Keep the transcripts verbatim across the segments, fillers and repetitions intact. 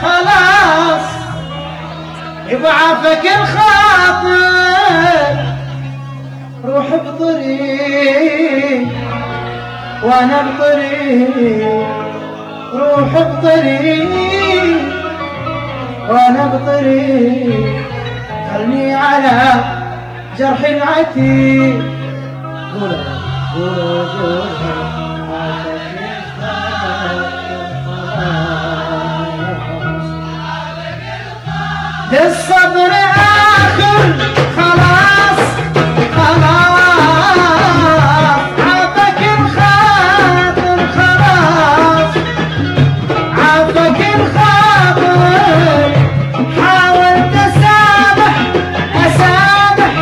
خلاص يبعثك الخاطر روح بطريق وانا بطريق روح بطريق وانا بطريق خلني على جرح العتيق قوله قوله قوله الصبر آخر خلاص خلاص عافك الخاطر خلاص عافك الخاطر حاول تسامح أسامح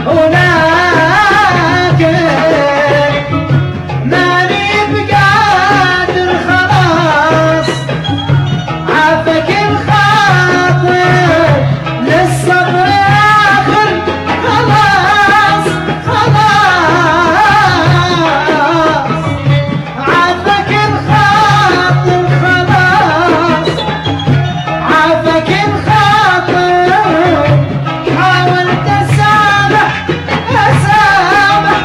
ولكن ماني بقادر خلاص عافك الخاطر للصبر آخر خلاص خلاص عافك الخاطر خلاص عافك الخاطر حاول تسامح أسامح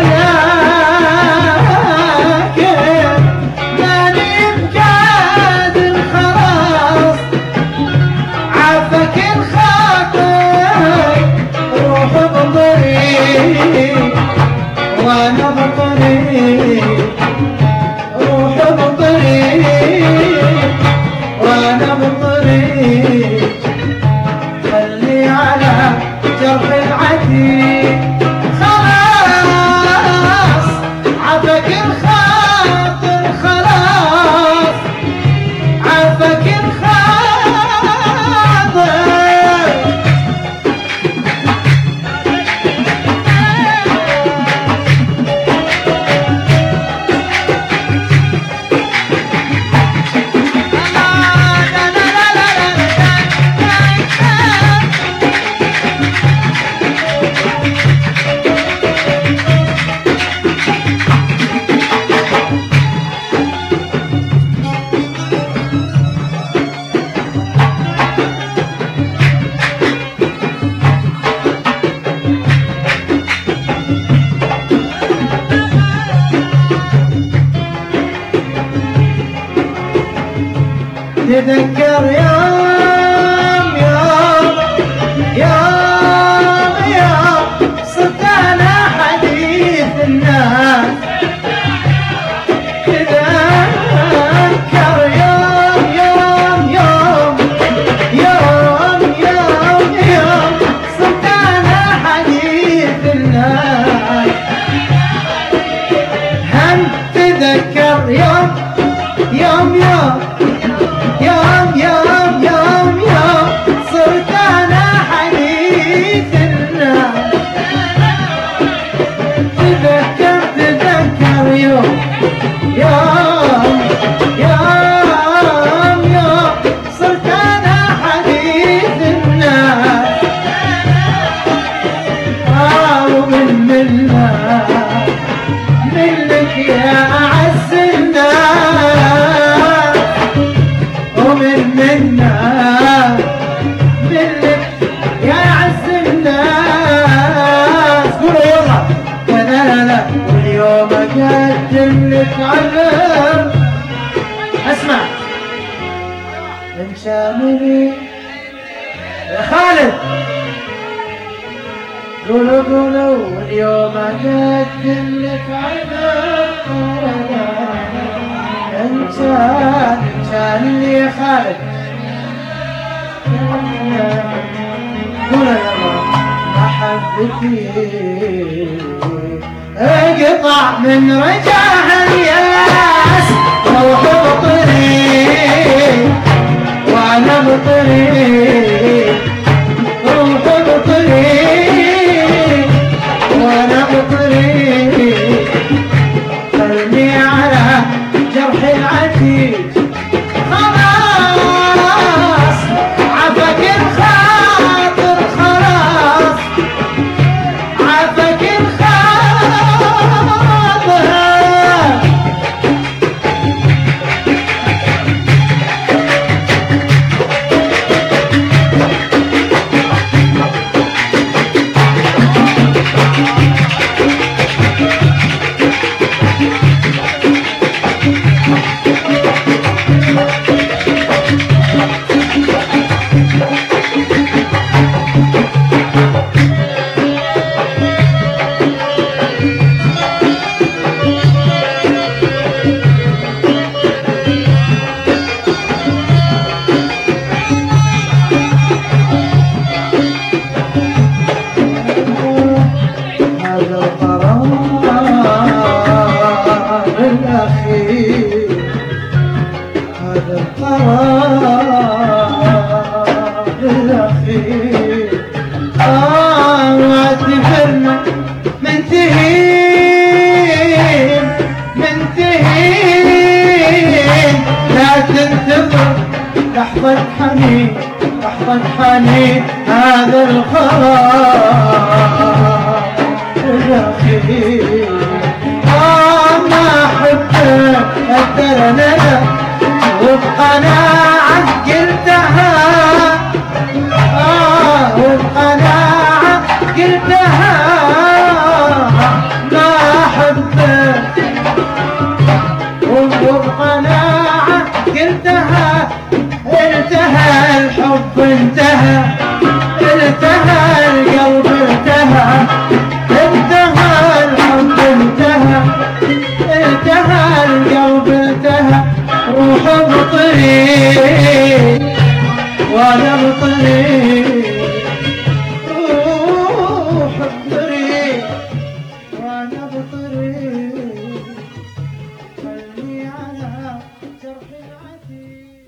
ولكن ماني بقادر خلاص عافك الخاطر روح بطريق وانا بطريق روح بطريق وانا بطريق خلي على جرح العتيق خلاص عافك الخاطر خلاص عافك الخاطر تذكر يوم يوم يوم يوم صرت أنا حديث الناس تذكر يوم يوم يوم يوم يوم يوم صرت أنا حديث الناس هم تذكر يوم يوم يوم يوم يوم يوم يوم صرت أنا حديث الناس تذكر تذكر يوم يوم يوم يوم صرت أنا حديث الناس آه ومن منا منك يا أعز الناس ومن منا منك يا أعز الناس قولوا يلا لا لا لا واليوم أقدم لك عذر اسمع من شاملي يا خالد قولوا قولوا واليوم أقدم لك عذر انسان انسان اللي يا خالد قول يا رب محبتي اقطع من رجاها الياس روح بطريق وانا بطريق روح بطريق وانا بطريق خلني على جرح العتيق خلاص عافك الخاطر خلاص عافك الخاطر لحظة حنين لحظة حنين هذا الخلاص الأخير. ما أحبك أثر ندى وبقناعة قلتها، آه وبقناعة قلتها ما أحبك، وبقناعة قلتها. انتهى الحب انتهى، انتهى القلب انتهى، انتهى الحب انتهى، انتهى القلب انتهى. روح بطريق وانا بطريق، روح بطريق وانا بطريق، خلي على جرح العتيق.